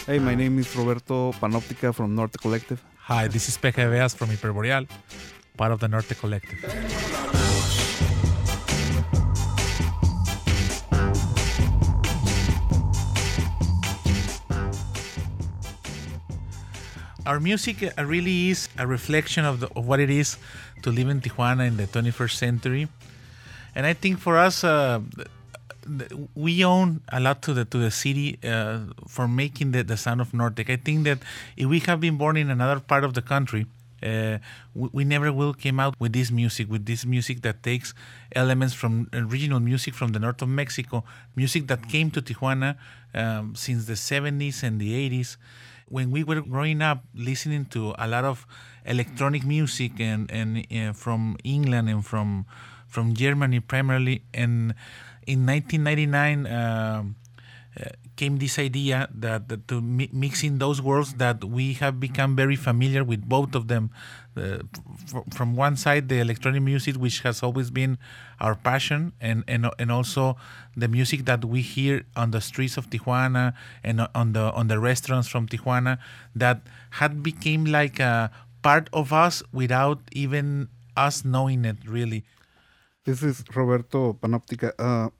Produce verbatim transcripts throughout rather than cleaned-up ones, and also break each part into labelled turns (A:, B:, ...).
A: Hey, my name is Roberto Panoptica from Norte Collective.
B: Hi, this is Peca Veas from Hyperboreal, part of the Norte Collective. Our music uh, really is a reflection of, the, of what it is to live in Tijuana in the twenty-first century. And I think for us, uh, we own a lot to the to the city uh, for making the, the sound of Nortec. I think that if we have been born in another part of the country, uh, we, we never will came out with this music, with this music that takes elements from original music from the north of Mexico, music that came to Tijuana um, since the seventies and the eighties. When we were growing up, listening to a lot of electronic music and and uh, from England and from from Germany primarily, and in nineteen ninety-nine uh, uh, came this idea that, that to mi- mixing those worlds that we have become very familiar with both of them. Uh, f- from one side, the electronic music, which has always been our passion, and, and and also the music that we hear on the streets of Tijuana and on the on the restaurants from Tijuana, that had became like a part of us without even us knowing it, really.
A: This is Roberto Panoptica. Uh,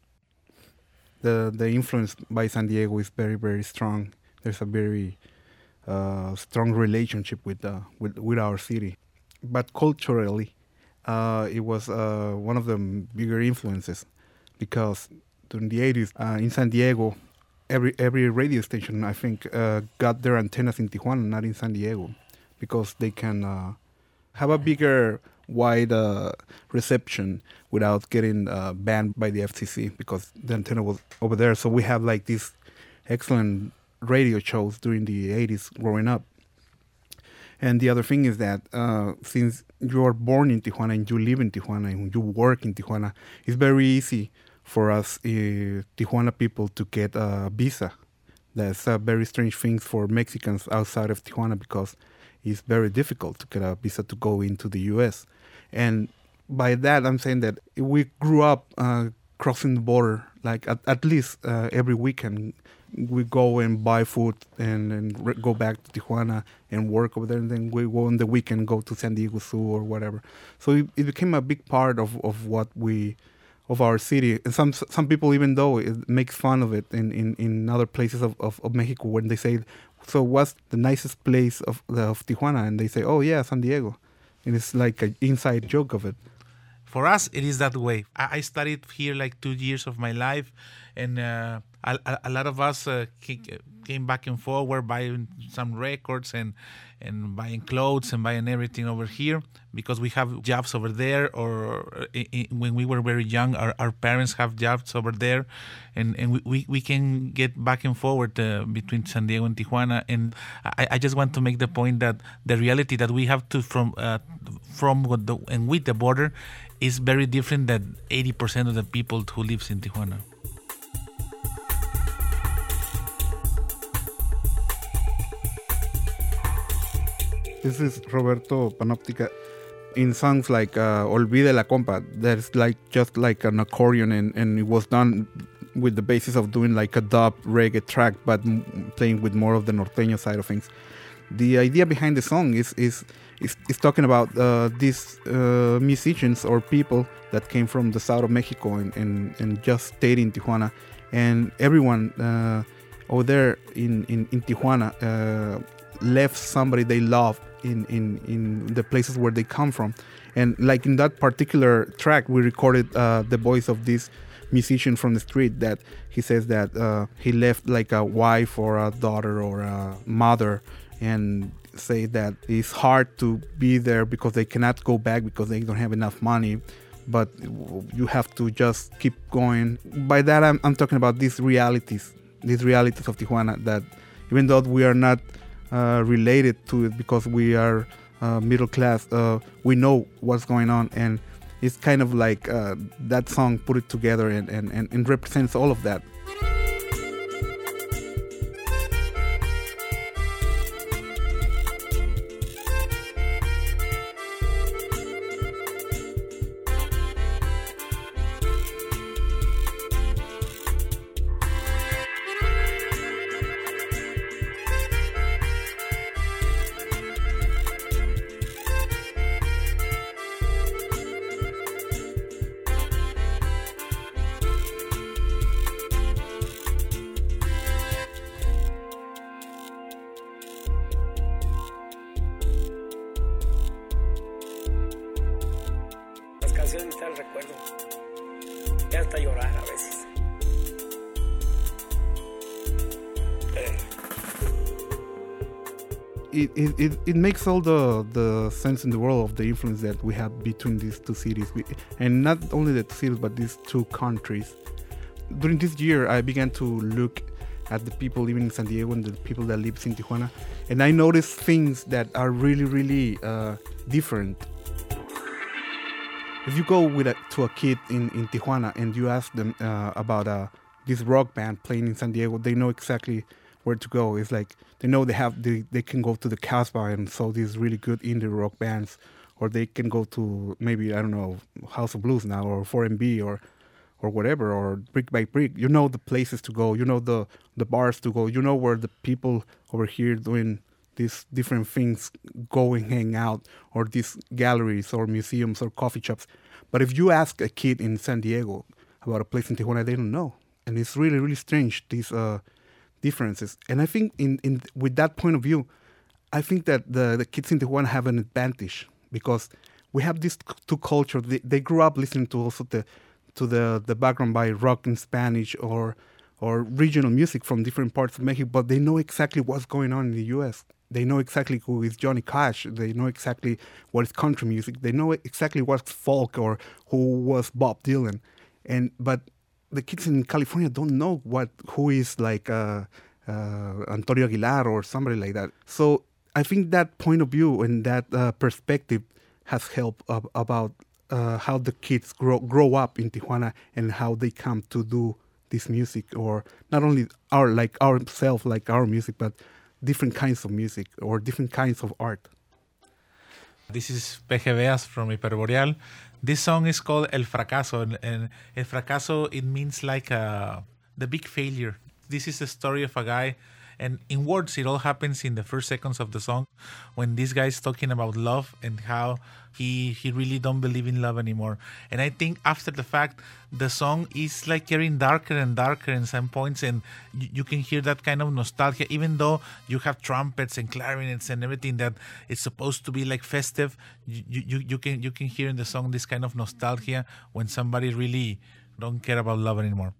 A: the the influence by San Diego is very very strong. There's a very uh, strong relationship with uh, with with our city, but culturally, uh, it was uh, one of the bigger influences, because during the eighties uh, in San Diego, every every radio station I think uh, got their antennas in Tijuana, not in San Diego, because they can uh, have a bigger wide uh, reception without getting uh, banned by the F C C, because the antenna was over there. So we have like these excellent radio shows during the eighties growing up. And the other thing is that uh, since you are born in Tijuana and you live in Tijuana and you work in Tijuana, it's very easy for us uh, Tijuana people to get a visa. That's a very strange thing for Mexicans outside of Tijuana, because it's very difficult to get a visa to go into the U S. And by that, I'm saying that we grew up uh, crossing the border, like at, at least uh, every weekend. We go and buy food and, and re- go back to Tijuana and work over there. And then we go on the weekend, go to San Diego Zoo or whatever. So it, it became a big part of, of what we, of our city. And some some people, even though it makes fun of it in, in, in other places of, of, of Mexico, when they say, so what's the nicest place of, of Tijuana? And they say, oh yeah, San Diego. And it's like an inside joke of it.
B: For us, it is that way. I, I studied here like two years of my life, and uh, a, a lot of us uh, came back and forth, were buying some records and and buying clothes and buying everything over here because we have jobs over there, or I, I, when we were very young, our, our parents have jobs over there, and, and we, we, we can get back and forward uh, between San Diego and Tijuana. And I, I just want to make the point that the reality that we have to from uh, from the, and with the border is very different than eighty percent of the people who lives in Tijuana.
A: This is Roberto Panoptica. In songs like uh, Olvide la Compa, there's like just like an accordion, and, and it was done with the basis of doing like a dub reggae track, but m- playing with more of the norteño side of things. The idea behind the song is is is, is talking about uh, these uh, musicians or people that came from the south of Mexico and, and, and just stayed in Tijuana, and everyone uh, over there in in, in Tijuana uh, left somebody they loved in, in, in the places where they come from. And like in that particular track, we recorded uh, the voice of this musician from the street, that he says that uh, he left like a wife or a daughter or a mother, and say that it's hard to be there because they cannot go back because they don't have enough money, but you have to just keep going. By that, I'm, I'm talking about these realities, these realities of Tijuana, that even though we are not uh, related to it because we are uh, middle class, uh, we know what's going on. And it's kind of like uh, that song put it together and, and, and, and represents all of that.
C: recuerdo y hasta llorar a veces. Eh.
A: It, it, it, it makes all the, the sense in the world of the influence that we have between these two cities. We, and not only the two cities, but these two countries. During this year, I began to look at the people living in San Diego and the people that live in Tijuana. And I noticed things that are really, really uh, different. If you go with a, to a kid in, in Tijuana and you ask them uh, about uh, this rock band playing in San Diego, they know exactly where to go. It's like they know they have they, they can go to the Casbah and saw these really good indie rock bands, or they can go to maybe I don't know House of Blues now or four M B or or whatever, or Brick by Brick. You know the places to go. You know the the bars to go. You know where the people over here doing these different things go and hang out, or these galleries or museums or coffee shops. But if you ask a kid in San Diego about a place in Tijuana, they don't know, and it's really really strange. These uh, differences. And I think in, in with that point of view, I think that the, the kids in Tijuana have an advantage because we have these two cultures. They, they grew up listening to also the to the, the background by rock in Spanish or or regional music from different parts of Mexico, but they know exactly what's going on in the U S. They know exactly who is Johnny Cash. They know exactly what is country music. They know exactly what's folk or who was Bob Dylan. And but the kids in California don't know what who is like uh, uh, Antonio Aguilar or somebody like that. So I think that point of view and that uh, perspective has helped uh, about uh, how the kids grow grow up in Tijuana and how they come to do this music, or not only our like ourselves, like our music, but different kinds of music or different kinds of art.
B: This is Peje Beas from Hyperboreal. This song is called El Fracaso, and, and El Fracaso, it means like uh, the big failure. This is the story of a guy, and in words, it all happens in the first seconds of the song when this guy is talking about love and how he he really don't believe in love anymore. And I think after the fact, the song is like getting darker and darker in some points, and you, you can hear that kind of nostalgia, even though you have trumpets and clarinets and everything that it's supposed to be like festive. You you, you can you can hear in the song this kind of nostalgia when somebody really don't care about love anymore.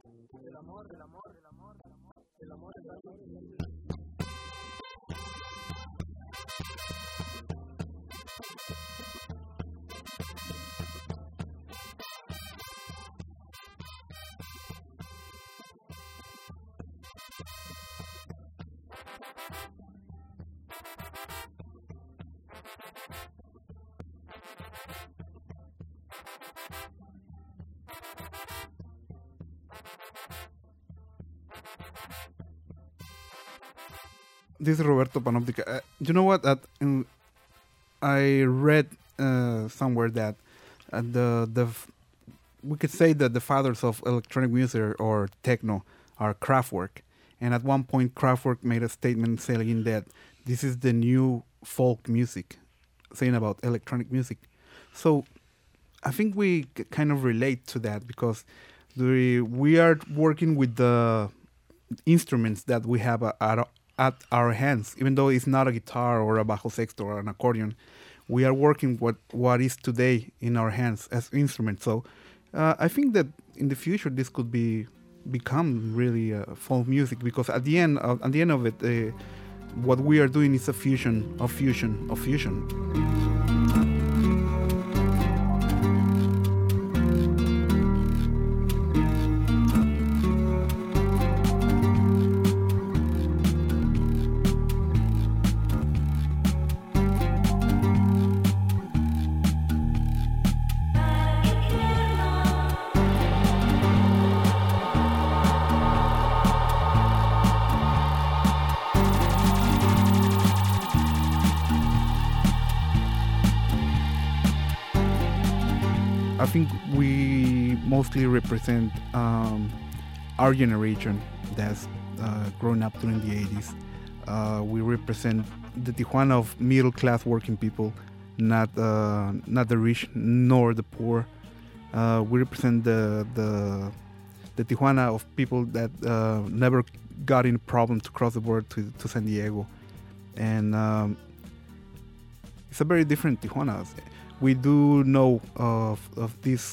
A: This is Roberto Panoptica. Uh, you know what? Uh, um, I read uh, somewhere that uh, the the we could say that the fathers of electronic music or techno are Kraftwerk, and at one point Kraftwerk made a statement saying that this is the new folk music, saying about electronic music. So I think we kind of relate to that because we we are working with the instruments that we have at at our hands, even though it's not a guitar or a bajo sexto or an accordion. We are working what what is today in our hands as instruments. So uh, I think that in the future this could be become really uh, folk music, because at the end of, at the end of it, uh, what we are doing is a fusion of fusion of fusion. I think we mostly represent um, our generation that's uh, grown up during the eighties. Uh, we represent the Tijuana of middle-class working people, not uh, not the rich nor the poor. Uh, we represent the the the Tijuana of people that uh, never got in a problem to cross the border to, to San Diego, and um, it's a very different Tijuana. We do know of, of these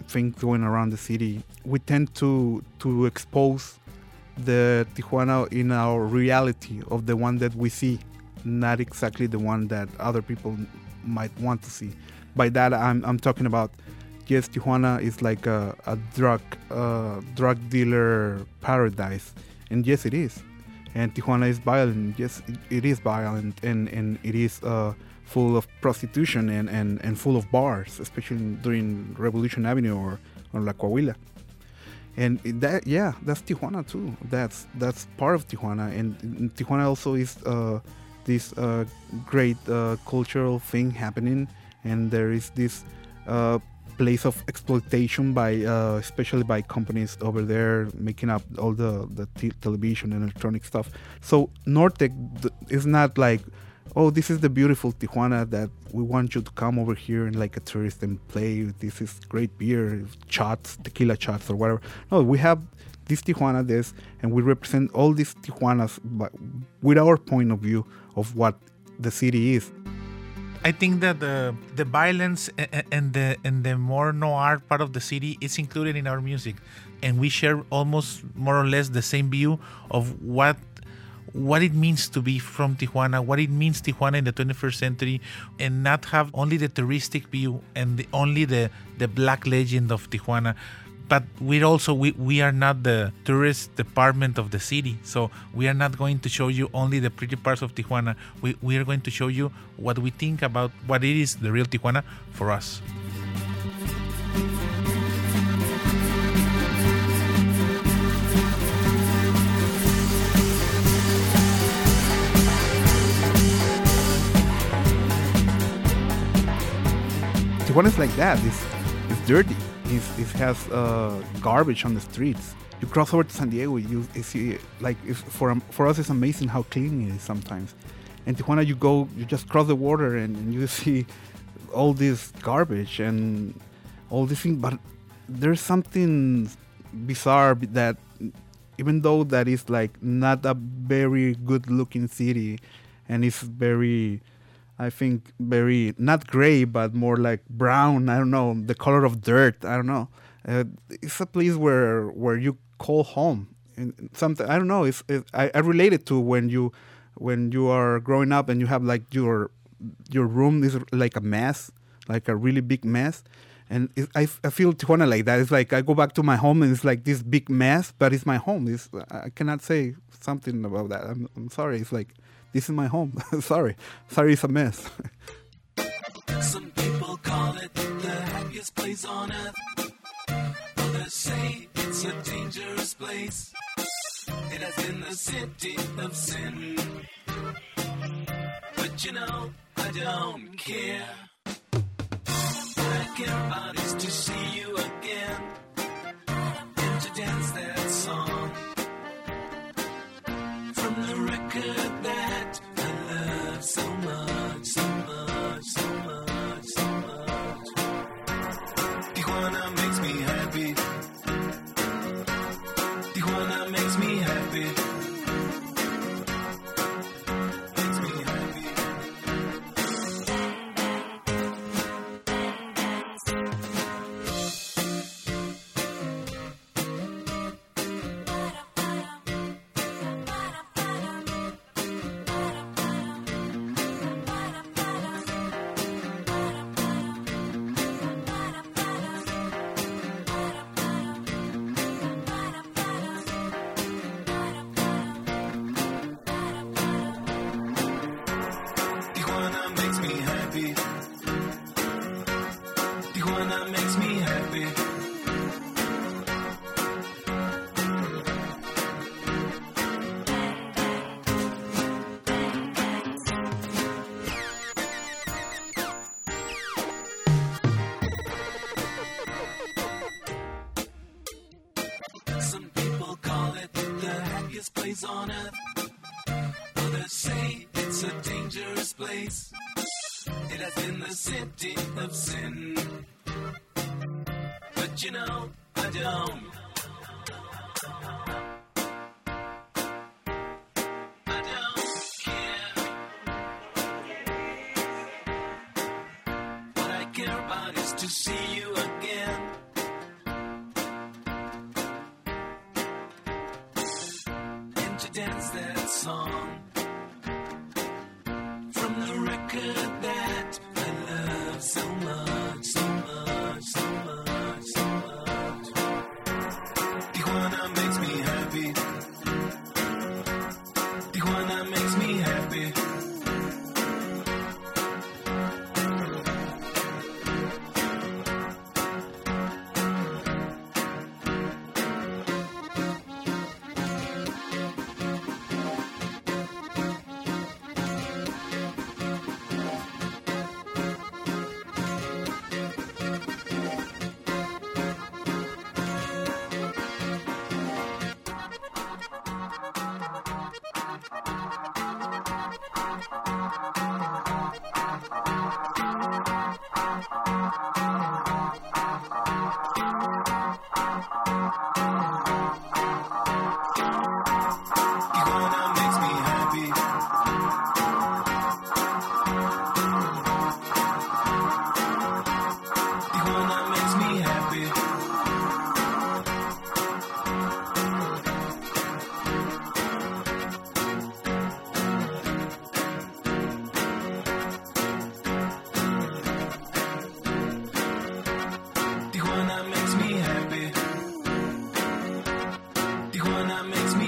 A: things going around the city, we tend to to expose the Tijuana in our reality of the one that we see, not exactly the one that other people might want to see. By that, I'm I'm talking about, yes, Tijuana is like a, a drug uh, drug dealer paradise, and yes, it is. And Tijuana is violent. Yes, it, it is violent, and, and it is uh, full of prostitution and, and, and full of bars, especially during Revolution Avenue or, or La Coahuila. And that, yeah, that's Tijuana too. That's that's part of Tijuana, and, and Tijuana also is uh, this uh, great uh, cultural thing happening, and there is this uh, place of exploitation by, uh, especially by companies over there making up all the the t- television and electronic stuff. So Nortec is not like, oh, this is the beautiful Tijuana that we want you to come over here and like a tourist and play. This is great beer, shots, tequila shots or whatever. No, we have this Tijuana, this, and we represent all these Tijuanas but with our point of view of what the city is.
B: I think that the the violence and the and the more noir part of the city is included in our music, and we share almost more or less the same view of what what it means to be from Tijuana, what it means Tijuana in the twenty-first century, and not have only the touristic view and the, only the the black legend of Tijuana. But we're also, we, we are not the tourist department of the city. So we are not going to show you only the pretty parts of Tijuana. We, we are going to show you what we think about what it is, the real Tijuana for us.
A: Tijuana is like that. It's, it's dirty. It's, it has uh, garbage on the streets. You cross over to San Diego, you, you see, like, it's, for um, for us, it's amazing how clean it is sometimes. In Tijuana, you go, you just cross the water and, and you see all this garbage and all this thing. But there's something bizarre that, even though that is like not a very good-looking city, and it's very, I think, very, not gray, but more like brown. I don't know, the color of dirt. I don't know. Uh, it's a place where where you call home. And something, I don't know. It's, it, I, I relate it to when you when you are growing up and you have like your your room is like a mess, like a really big mess. And it, I, I feel Tijuana like that. It's like I go back to my home and it's like this big mess, but it's my home. It's, I cannot say something about that. I'm, I'm sorry. It's like, this is my home. Sorry. Sorry, it's a mess.
D: Some people call it the happiest place on earth. Others say it's a dangerous place. It has been the city of sin. But you know, I don't care. What I care about is to see you again and to dance that song from the record that I love so much, so much, so much, so much. Tijuana makes me happy. Tijuana makes me happy. Makes me happy. Tijuana makes me happy. Some people call it the happiest place on earth. Others say it's a dangerous place. It has been the city of sin. But you know, I don't. I don't care. What I care about is to see you again dance that song from the record that I love so much, so much, so much, so much. Tijuana makes me happy. Tijuana makes me happy. Tijuana makes me happy. Tijuana makes me